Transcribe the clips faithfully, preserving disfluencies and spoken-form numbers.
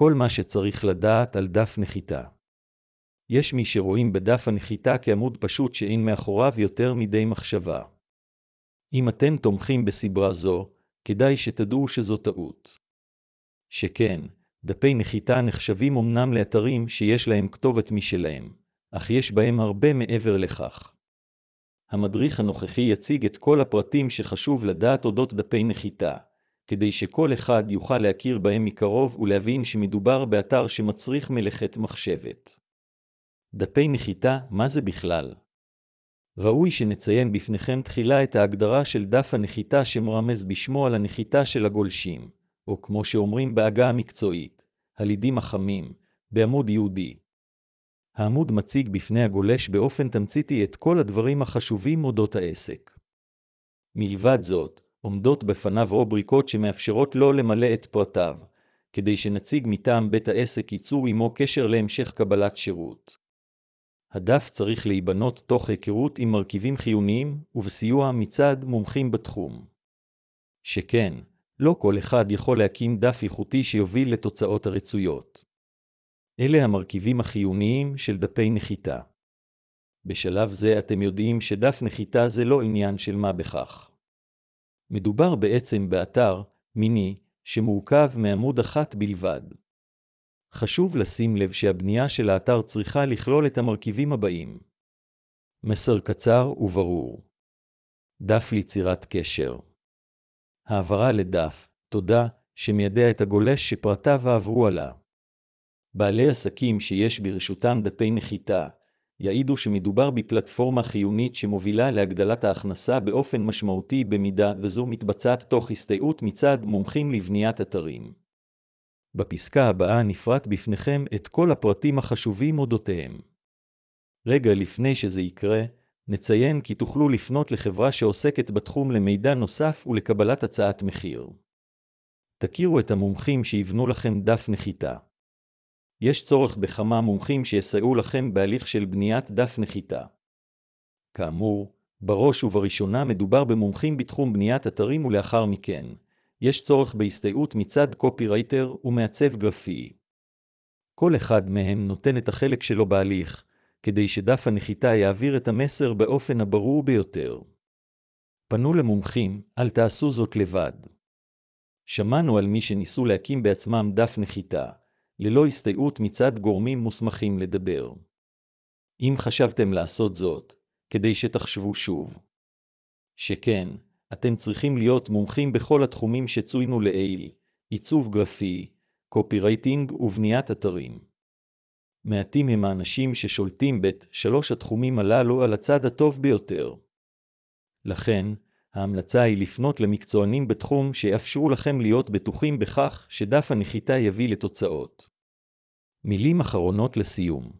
כל מה שצריך לדעת על דף נחיתה. יש מי שרואים בדף הנחיתה כעמוד פשוט שאין מאחוריו יותר מדי מחשבה. אם אתם תומכים בסברה זו, כדאי שתדעו שזו טעות. שכן, דפי נחיתה נחשבים אמנם לאתרים שיש להם כתובת משלהם, אך יש בהם הרבה מעבר לכך. המדריך הנוכחי יציג את כל הפרטים שחשוב לדעת אודות דפי נחיתה, כדי שכל אחד יוכל להכיר בהם מקרוב ולהבין שמדובר באתר שמצריך מלאכת מחשבת. דפי נחיתה, מה זה בכלל? ראוי שנציין בפניכם תחילה את ההגדרה של דף הנחיתה שמרמז בשמו על הנחיתה של הגולשים, או כמו שאומרים בעגה המקצועית, הלידים החמים, בעמוד יהודי. העמוד מציג בפני הגולש באופן תמציתי את כל הדברים החשובים אודות העסק. מלבד זאת, עומדות בפניו רובריקות שמאפשרות לו למלא את פרטיו, כדי שנציג מטעם בית העסק ייצור עמו קשר להמשך קבלת שירות. הדף צריך להיבנות תוך היכרות עם מרכיבים חיוניים ובסיוע מצד מומחים בתחום. שכן, לא כל אחד יכול להקים דף איכותי שיוביל לתוצאות הרצויות. אלה המרכיבים החיוניים של דפי נחיתה. בשלב זה אתם יודעים שדף נחיתה זה לא עניין של מה בכך. מדובר בעצם באתר מיני שמורכב מעמוד אחת בלבד. חשוב לשים לב שהבנייה של האתר צריכה לכלול את המרכיבים הבאים. מסר קצר וברור. דף ליצירת קשר. העברה לדף, תודה, שמיידע את הגולש שפרטיו עברו עלה. בעלי עסקים שיש ברשותם דפי נחיתה, יעידו שמדובר בפלטפורמה חיונית שמובילה להגדלת ההכנסה באופן משמעותי במידה וזו מתבצעת תוך הסתייעות מצד מומחים לבניית אתרים. בפסקה הבאה נפרט בפניכם את כל הפרטים החשובים אודותיהם. רגע לפני שזה יקרה, נציין כי תוכלו לפנות לחברה שעוסקת בתחום למידע נוסף ולקבלת הצעת מחיר. תכירו את המומחים שיבנו לכם דף נחיתה. יש צורך בכמה מומחים שיסייעו לכם בהליך של בניית דף נחיתה. כאמור, בראש ובראשונה מדובר במומחים בתחום בניית אתרים ולאחר מכן, יש צורך בהסתייעות מצד קופירייטר ומעצב גרפי. כל אחד מהם נותן את החלק שלו בהליך, כדי שדף הנחיתה יעביר את המסר באופן הברור ביותר. פנו למומחים, אל תעשו זאת לבד. שמענו על מי שניסו להקים בעצמם דף נחיתה, ללא הסתייעות מצד גורמים מוסמכים לדבר. אם חשבתם לעשות זאת, כדי שתחשבו שוב. שכן, אתם צריכים להיות מומחים בכל התחומים שצוינו לעיל, עיצוב גרפי, קופירייטינג ובניית אתרים. מעטים הם האנשים ששולטים בת שלוש התחומים הללו על הצד הטוב ביותר. לכן, ההמלצה היא לפנות למקצוענים בתחום שיאפשרו לכם להיות בטוחים בכך שדף הנחיתה יביא לתוצאות. מילים אחרונות לסיום.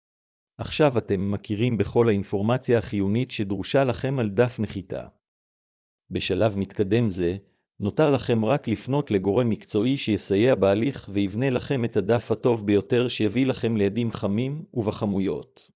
עכשיו אתם מכירים בכל האינפורמציה החיונית שדרושה לכם על דף נחיתה. בשלב מתקדם זה, נותר לכם רק לפנות לגורם מקצועי שיסייע בהליך ויבנה לכם את הדף הטוב ביותר שיביא לכם לידים חמים ובחמויות.